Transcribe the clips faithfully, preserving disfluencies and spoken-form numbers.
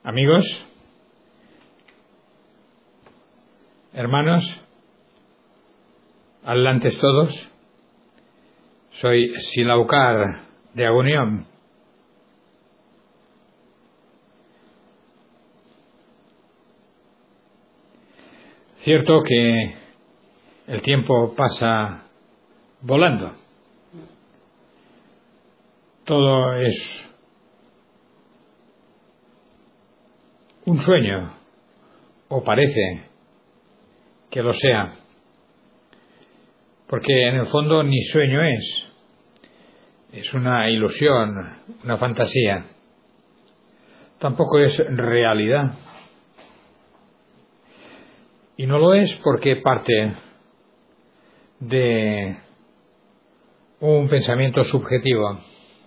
Amigos, hermanos, adelantes todos, soy Silaucar de Agonión. Cierto que el tiempo pasa volando. Todo es un sueño, o parece que lo sea, porque en el fondo ni sueño es, es una ilusión, una fantasía, tampoco es realidad, y no lo es porque parte de un pensamiento subjetivo.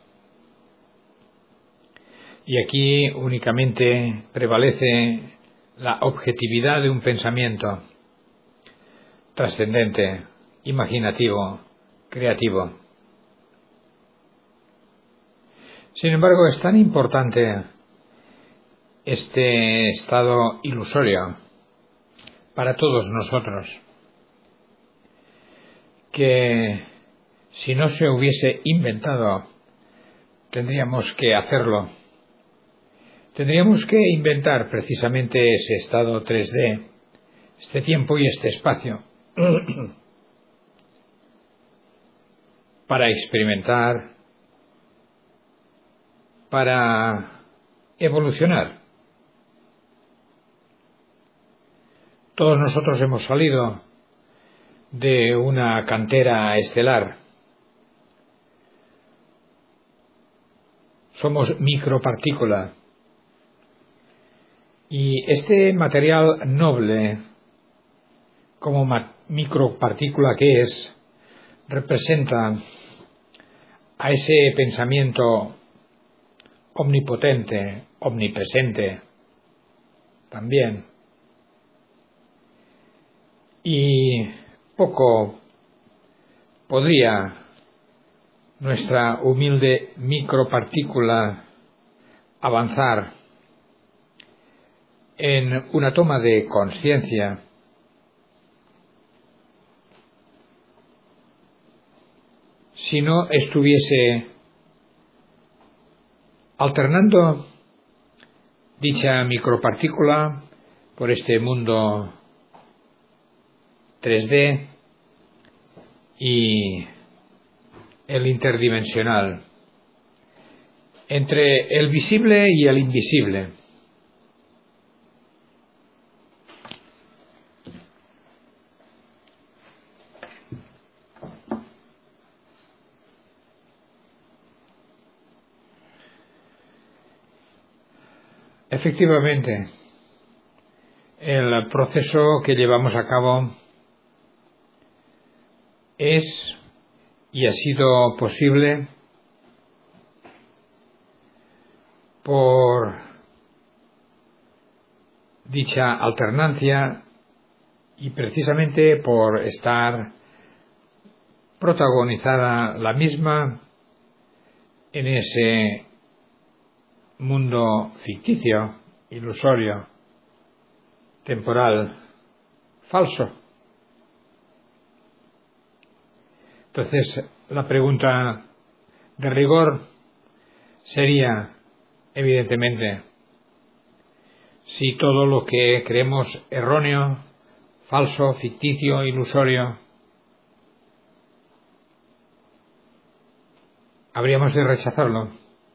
Y aquí únicamente prevalece la objetividad de un pensamiento trascendente, imaginativo, creativo. Sin embargo, es tan importante este estado ilusorio para todos nosotros que si no se hubiese inventado, tendríamos que hacerlo. Tendríamos que inventar precisamente ese estado tres D, este tiempo y este espacio, para experimentar, para evolucionar. Todos nosotros hemos salido de una cantera estelar. Somos micropartículas. Y este material noble, como micropartícula que es, representa a ese pensamiento omnipotente, omnipresente, también. Y poco podría nuestra humilde micropartícula avanzar en una toma de conciencia si no estuviese alternando dicha micropartícula por este mundo tres D y el interdimensional, entre el visible y el invisible. Efectivamente, el proceso que llevamos a cabo es y ha sido posible por dicha alternancia y precisamente por estar protagonizada la misma en ese mundo ficticio, ilusorio, temporal, falso. Entonces, la pregunta de rigor sería, evidentemente, si todo lo que creemos erróneo, falso, ficticio, ilusorio, habríamos de rechazarlo.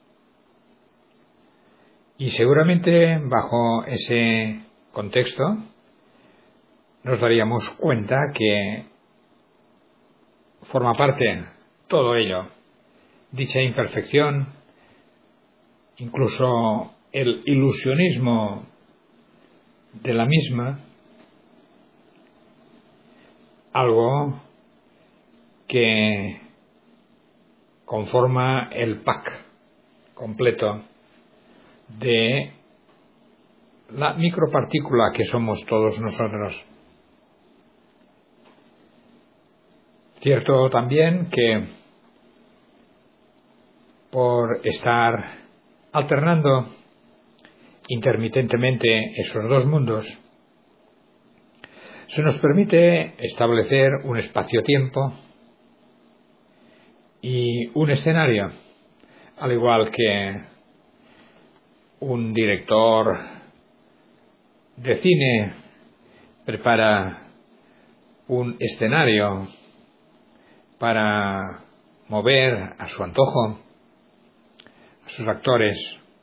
Y seguramente bajo ese contexto nos daríamos cuenta que forma parte todo ello, dicha imperfección, incluso el ilusionismo de la misma, algo que conforma el pack completo de la micropartícula que somos todos nosotros. Cierto también que por estar alternando intermitentemente esos dos mundos, se nos permite establecer un espacio-tiempo y un escenario, al igual que un director de cine prepara un escenario para mover a su antojo a sus actores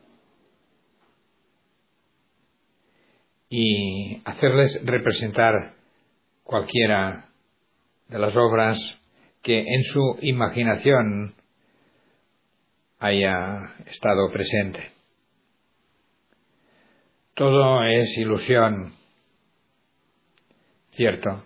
y hacerles representar cualquiera de las obras que en su imaginación haya estado presente. Todo es ilusión, cierto,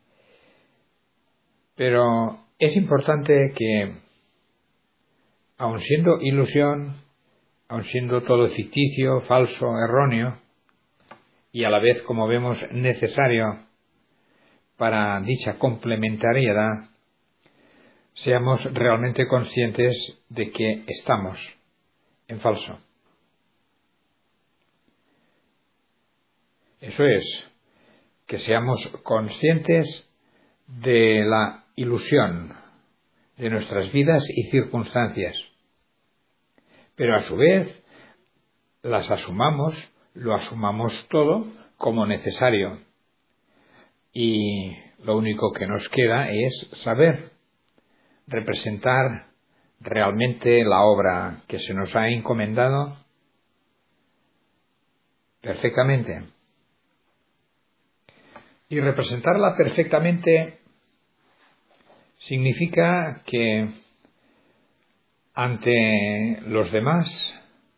pero es importante que, aun siendo ilusión, aun siendo todo ficticio, falso, erróneo, y a la vez, como vemos, necesario para dicha complementariedad, seamos realmente conscientes de que estamos en falso. Eso es, que seamos conscientes de la ilusión de nuestras vidas y circunstancias, pero a su vez las asumamos, lo asumamos todo como necesario, y lo único que nos queda es saber representar realmente la obra que se nos ha encomendado perfectamente. Y representarla perfectamente significa que ante los demás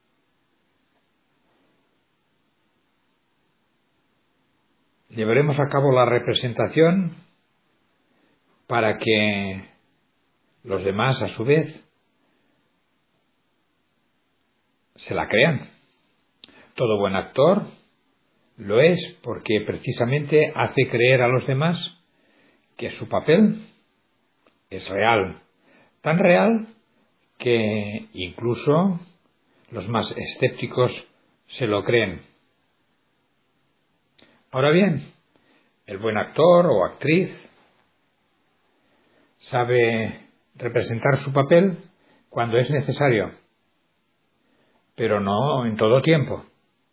llevaremos a cabo la representación para que los demás, a su vez, se la crean. Todo buen actor lo es porque precisamente hace creer a los demás que su papel es real, tan real que incluso los más escépticos se lo creen. Ahora bien, el buen actor o actriz sabe representar su papel cuando es necesario, pero no en todo tiempo.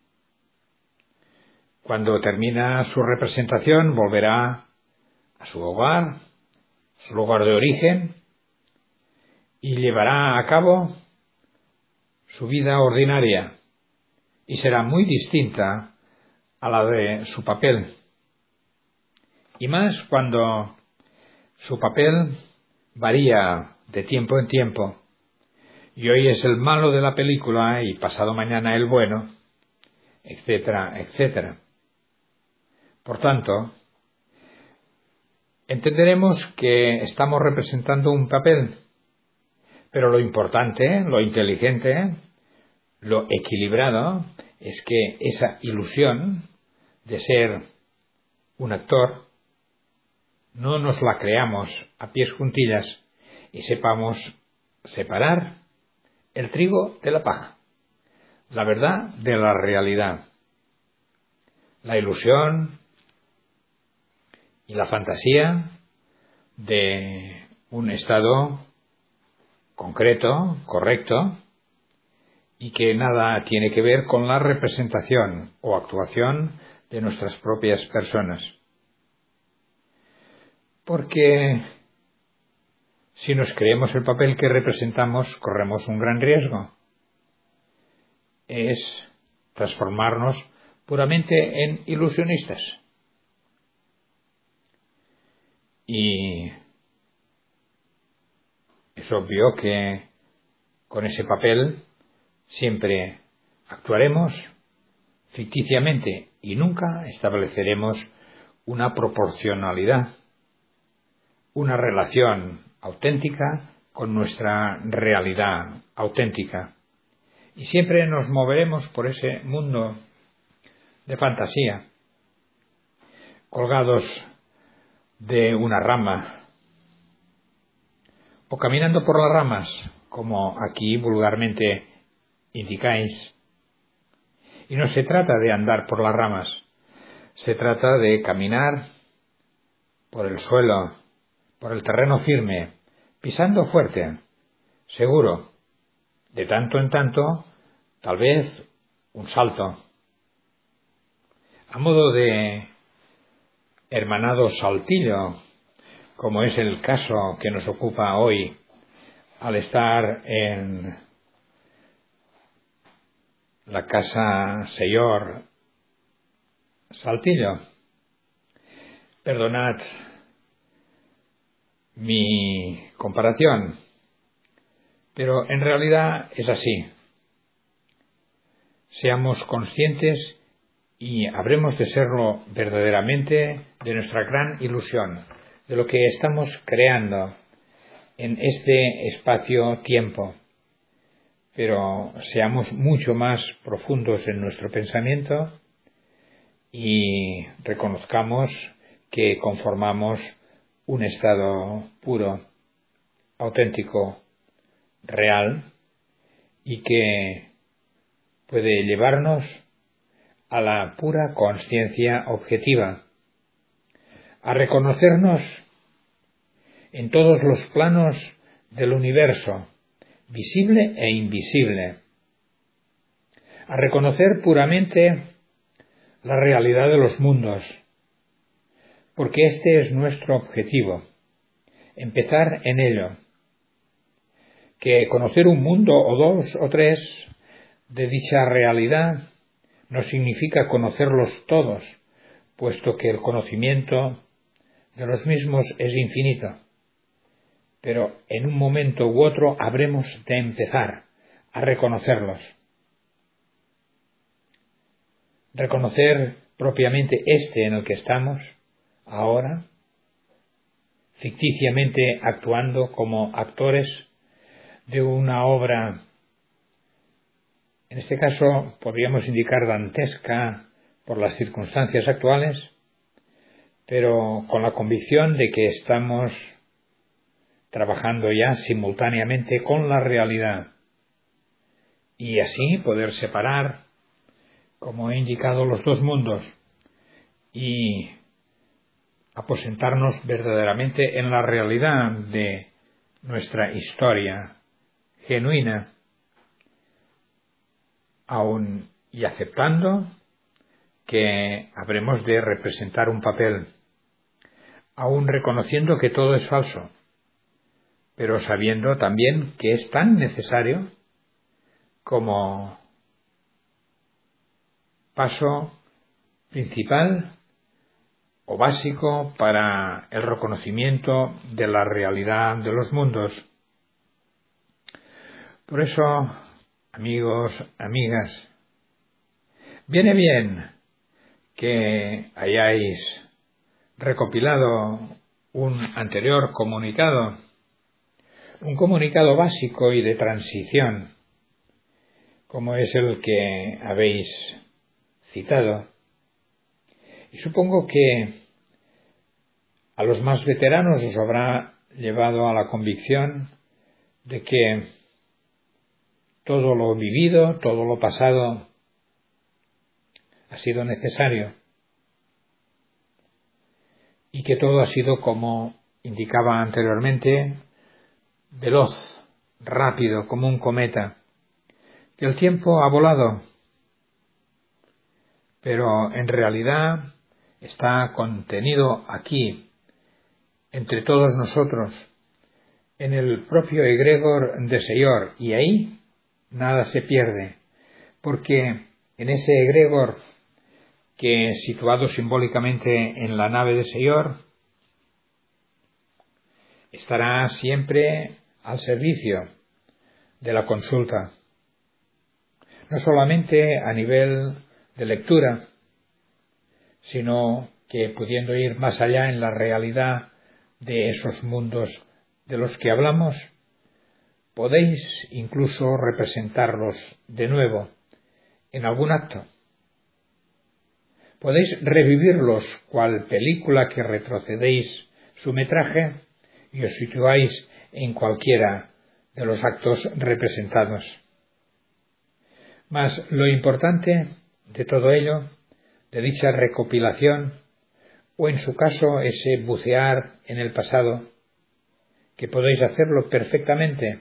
Cuando termina su representación, volverá a su hogar, su lugar de origen, y llevará a cabo su vida ordinaria, y será muy distinta a la de su papel. Y más cuando su papel varía de tiempo en tiempo, y hoy es el malo de la película y pasado mañana el bueno, etcétera, etcétera. Por tanto, entenderemos que estamos representando un papel, pero lo importante, lo inteligente, lo equilibrado, es que esa ilusión de ser un actor no nos la creamos a pies juntillas y sepamos separar el trigo de la paja, la verdad de la realidad, la ilusión y la fantasía de un estado concreto, correcto, y que nada tiene que ver con la representación o actuación de nuestras propias personas. Porque si nos creemos el papel que representamos, corremos un gran riesgo. Es transformarnos puramente en ilusionistas. Y es obvio que con ese papel siempre actuaremos ficticiamente y nunca estableceremos una proporcionalidad, una relación auténtica con nuestra realidad auténtica. Y siempre nos moveremos por ese mundo de fantasía, colgados de una rama o caminando por las ramas, como aquí vulgarmente indicáis. Y no se trata de andar por las ramas, se trata de caminar por el suelo, por el terreno firme, pisando fuerte, seguro, de tanto en tanto, tal vez un salto. A modo de hermanado saltillo, como es el caso que nos ocupa hoy, al estar en la casa Señor Saltillo. Perdonad mi comparación, pero en realidad es así. Seamos conscientes y habremos de serlo verdaderamente de nuestra gran ilusión, de lo que estamos creando en este espacio-tiempo. Pero seamos mucho más profundos en nuestro pensamiento y reconozcamos que conformamos un estado puro, auténtico, real y que puede llevarnos a la pura consciencia objetiva, a reconocernos en todos los planos del universo, visible e invisible, a reconocer puramente la realidad de los mundos, porque este es nuestro objetivo, empezar en ello, que conocer un mundo o dos o tres de dicha realidad no significa conocerlos todos, puesto que el conocimiento de los mismos es infinito. Pero en un momento u otro habremos de empezar a reconocerlos. Reconocer propiamente este en el que estamos ahora, ficticiamente actuando como actores de una obra, en este caso podríamos indicar dantesca por las circunstancias actuales, pero con la convicción de que estamos trabajando ya simultáneamente con la realidad y así poder separar, como he indicado, los dos mundos y aposentarnos verdaderamente en la realidad de nuestra historia genuina, aun y aceptando que habremos de representar un papel, aun reconociendo que todo es falso, pero sabiendo también que es tan necesario como paso principal o básico para el reconocimiento de la realidad de los mundos. Por eso, amigos, amigas, viene bien que hayáis recopilado un anterior comunicado, un comunicado básico y de transición, como es el que habéis citado. Y supongo que a los más veteranos os habrá llevado a la convicción de que todo lo vivido, todo lo pasado ha sido necesario y que todo ha sido, como indicaba anteriormente, veloz, rápido, como un cometa, que el tiempo ha volado, pero en realidad está contenido aquí, entre todos nosotros, en el propio egregor de Señor, y ahí nada se pierde, porque en ese egregor que, situado simbólicamente en la nave de Señor, estará siempre al servicio de la consulta, no solamente a nivel de lectura, sino que pudiendo ir más allá en la realidad de esos mundos de los que hablamos, podéis incluso representarlos de nuevo en algún acto. Podéis revivirlos cual película que retrocedéis su metraje y os situáis en cualquiera de los actos representados. Mas lo importante de todo ello, de dicha recopilación, o en su caso ese bucear en el pasado, que podéis hacerlo perfectamente,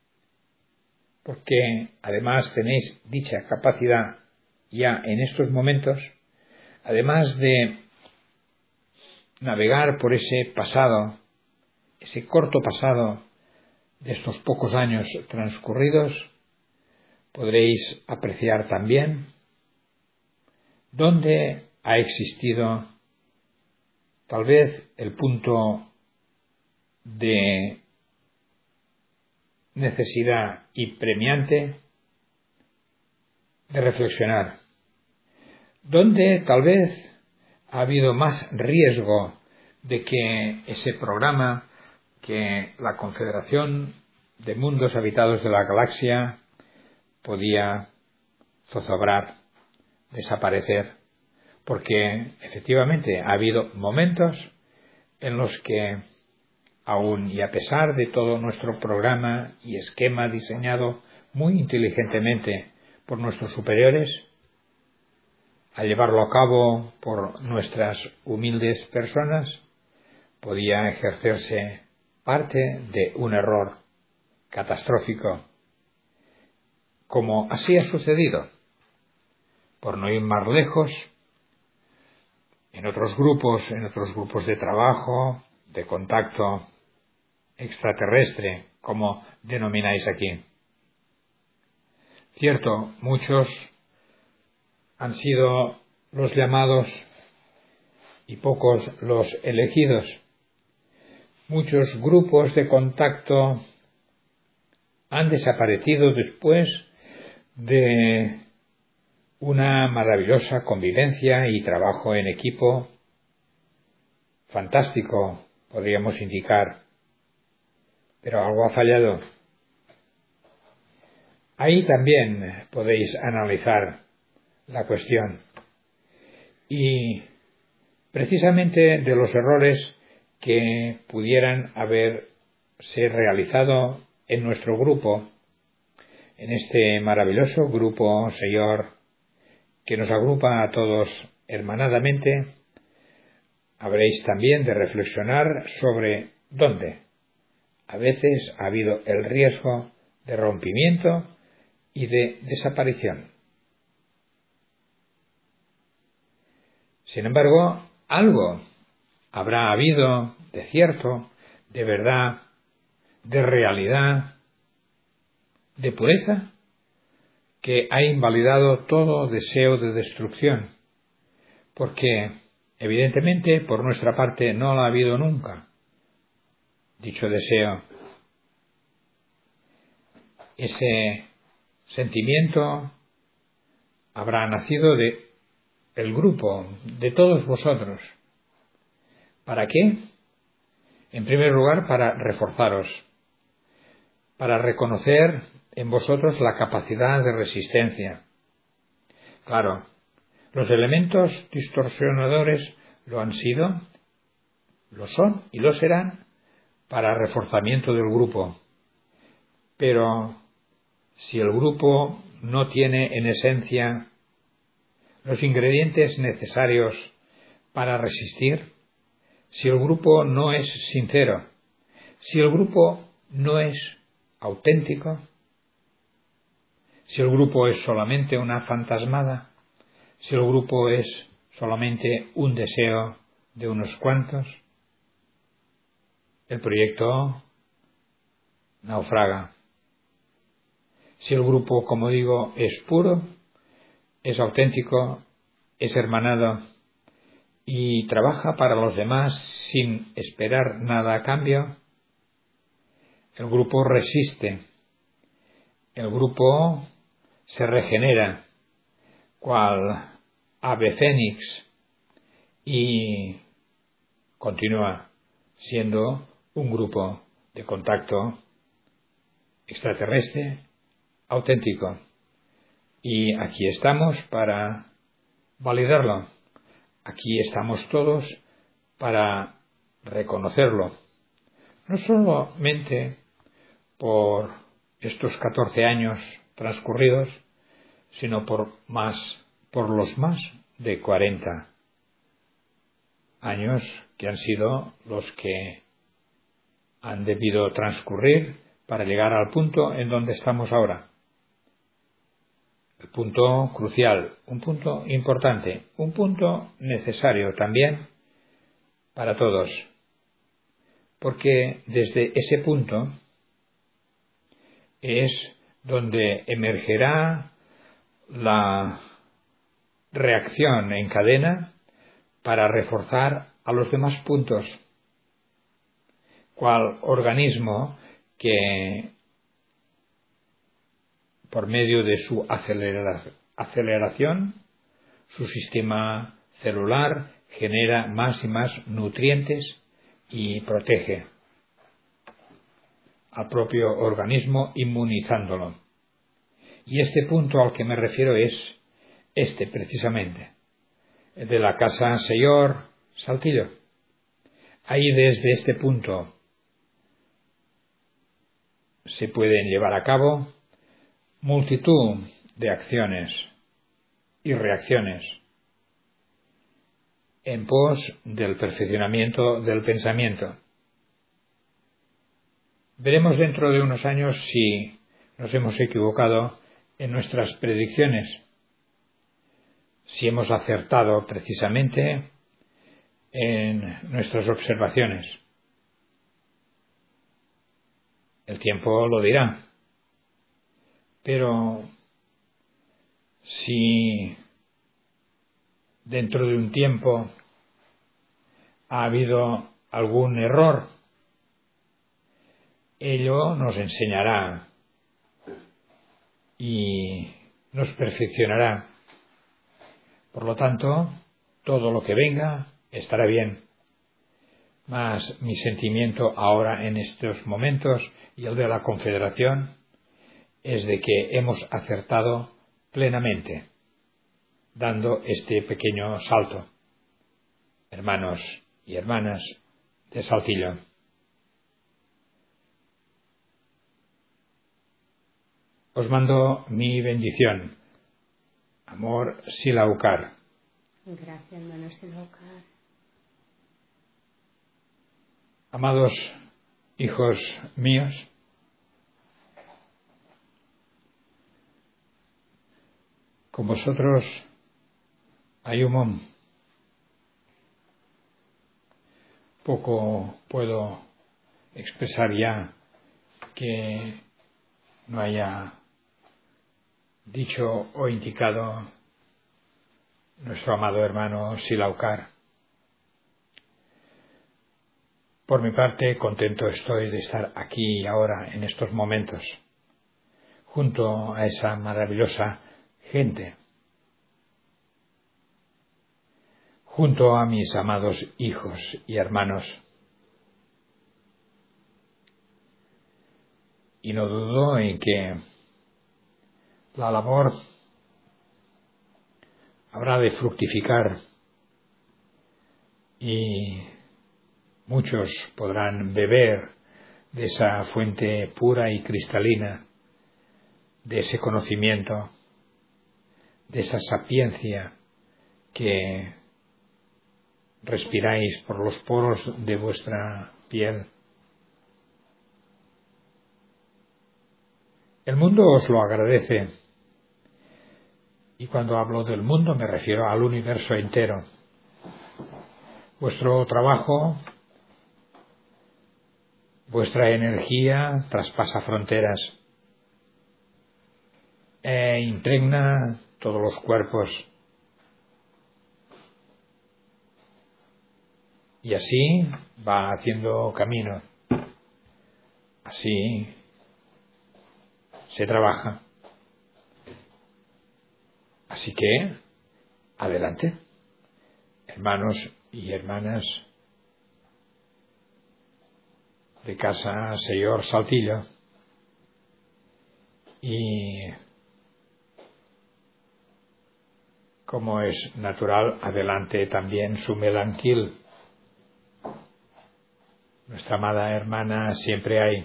porque además tenéis dicha capacidad ya en estos momentos, además de navegar por ese pasado, ese corto pasado de estos pocos años transcurridos, podréis apreciar también dónde ha existido tal vez el punto de necesidad y premiante de reflexionar, dónde tal vez ha habido más riesgo de que ese programa que la Confederación de Mundos Habitados de la Galaxia podía zozobrar, desaparecer, porque efectivamente ha habido momentos en los que, aun y a pesar de todo nuestro programa y esquema diseñado muy inteligentemente por nuestros superiores, al llevarlo a cabo por nuestras humildes personas, podía ejercerse parte de un error catastrófico, como así ha sucedido. Por no ir más lejos, en otros grupos, en otros grupos de trabajo, de contacto extraterrestre, como denomináis aquí. Cierto, muchos han sido los llamados y pocos los elegidos. Muchos grupos de contacto han desaparecido después de una maravillosa convivencia y trabajo en equipo fantástico, podríamos indicar, pero algo ha fallado. Ahí también podéis analizar la cuestión y precisamente de los errores que pudieran haberse realizado en nuestro grupo, en este maravilloso grupo, Señor, que nos agrupa a todos hermanadamente, habréis también de reflexionar sobre dónde a veces ha habido el riesgo de rompimiento y de desaparición. Sin embargo, algo habrá habido de cierto, de verdad, de realidad, de pureza, que ha invalidado todo deseo de destrucción, porque evidentemente por nuestra parte no lo ha habido nunca. Dicho deseo, ese sentimiento habrá nacido de el grupo, de todos vosotros. ¿Para qué? En primer lugar, para reforzaros, para reconocer en vosotros la capacidad de resistencia. Claro, los elementos distorsionadores lo han sido, lo son y lo serán para reforzamiento del grupo. Pero si el grupo no tiene en esencia los ingredientes necesarios para resistir, si el grupo no es sincero, si el grupo no es auténtico, si el grupo es solamente una fantasmada, si el grupo es solamente un deseo de unos cuantos, el proyecto naufraga. Si el grupo, como digo, es puro, es auténtico, es hermanado y trabaja para los demás sin esperar nada a cambio, el grupo resiste, el grupo se regenera, cual ave fénix, y continúa siendo un grupo de contacto extraterrestre auténtico. Y aquí estamos para validarlo. Aquí estamos todos para reconocerlo. No solamente por estos catorce años transcurridos, sino por más por los más de cuarenta años que han sido los que han debido transcurrir para llegar al punto en donde estamos ahora. El punto crucial, un punto importante, un punto necesario también para todos, porque desde ese punto es donde emergerá la reacción en cadena para reforzar a los demás puntos, cual organismo que por medio de su aceleración, su sistema celular genera más y más nutrientes y protege al propio organismo inmunizándolo. Y este punto al que me refiero es este precisamente, el de la Casa Señor Saltillo. Ahí desde este punto se pueden llevar a cabo multitud de acciones y reacciones en pos del perfeccionamiento del pensamiento. Veremos dentro de unos años si nos hemos equivocado en nuestras predicciones, si hemos acertado precisamente en nuestras observaciones. El tiempo lo dirá. Pero si dentro de un tiempo ha habido algún error, ello nos enseñará y nos perfeccionará. Por lo tanto, todo lo que venga estará bien. Mas mi sentimiento ahora en estos momentos y el de la Confederación es de que hemos acertado plenamente, dando este pequeño salto, hermanos y hermanas de Saltillo. Os mando mi bendición. Amor Silaucar. Gracias, hermano Silaucar. Amados hijos míos, con vosotros Ayumón. Poco puedo expresar ya que no haya dicho o indicado nuestro amado hermano Silaucar. Por mi parte, contento estoy de estar aquí y ahora en estos momentos, junto a esa maravillosa gente, junto a mis amados hijos y hermanos. Y no dudo en que la labor habrá de fructificar y muchos podrán beber de esa fuente pura y cristalina, de ese conocimiento, de esa sapiencia que respiráis por los poros de vuestra piel. El mundo os lo agradece, y cuando hablo del mundo me refiero al universo entero. Vuestro trabajo, vuestra energía traspasa fronteras e impregna todos los cuerpos. Y así va haciendo camino. Así se trabaja. Así que, adelante, hermanos y hermanas de Casa Señor Saltillo, y como es natural, adelante también su melanquil. Nuestra amada hermana siempre hay.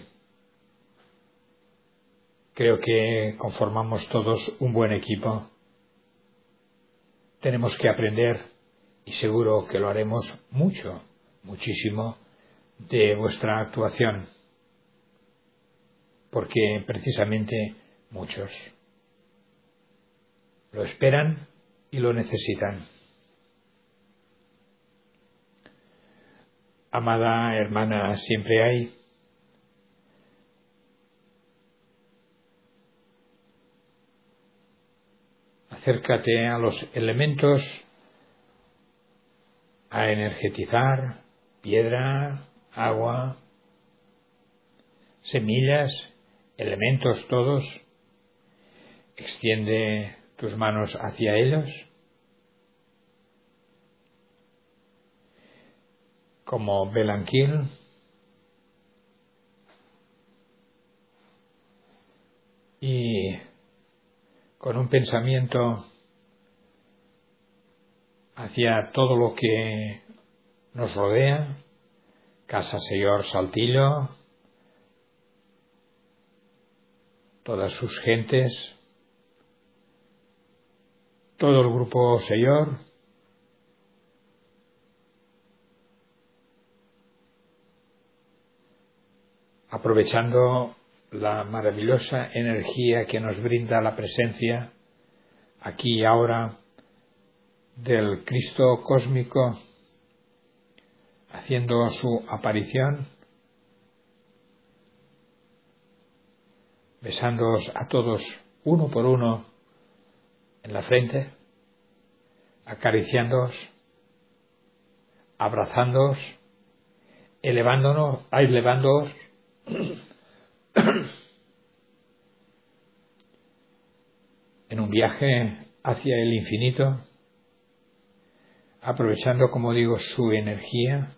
Creo que conformamos todos un buen equipo. tenemos que aprender, y seguro que lo haremos mucho, muchísimo, de vuestra actuación, porque precisamente muchos lo esperan y lo necesitan. Amada hermana, siempre hay, acércate a los elementos a energetizar, piedra, agua, semillas, elementos todos. Extiende tus manos hacia ellos, como Belanquil, y con un pensamiento hacia todo lo que nos rodea, Casa Señor Saltillo, todas sus gentes, todo el grupo Señor, aprovechando la maravillosa energía que nos brinda la presencia aquí y ahora del Cristo cósmico, haciendo su aparición, besándoos a todos uno por uno en la frente, acariciándoos, abrazándoos, elevándonos, elevándoos en un viaje hacia el infinito, aprovechando, como digo, su energía.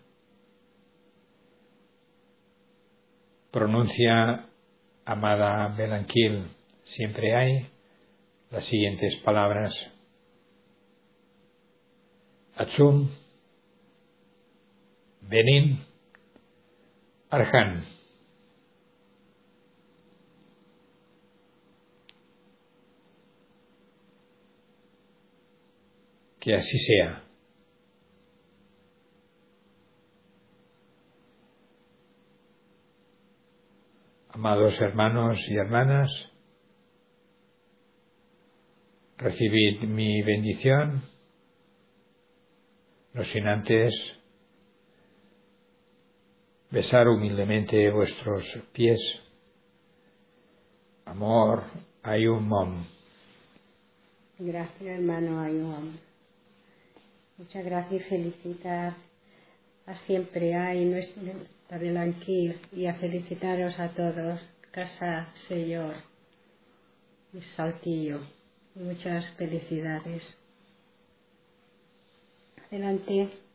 Pronuncia, amada Belanquil, siempre hay las siguientes palabras: Achum, Benin, Arjan. Que así sea. Amados hermanos y hermanas, recibid mi bendición, no sin antes besar humildemente vuestros pies. Amor, Ayum Mom. Gracias, hermano Ayum. Muchas gracias y felicitar a Siempre Hay, nuestra Belanquil, y a felicitaros a todos, Casa Señor y Saltillo. Muchas felicidades. Adelante.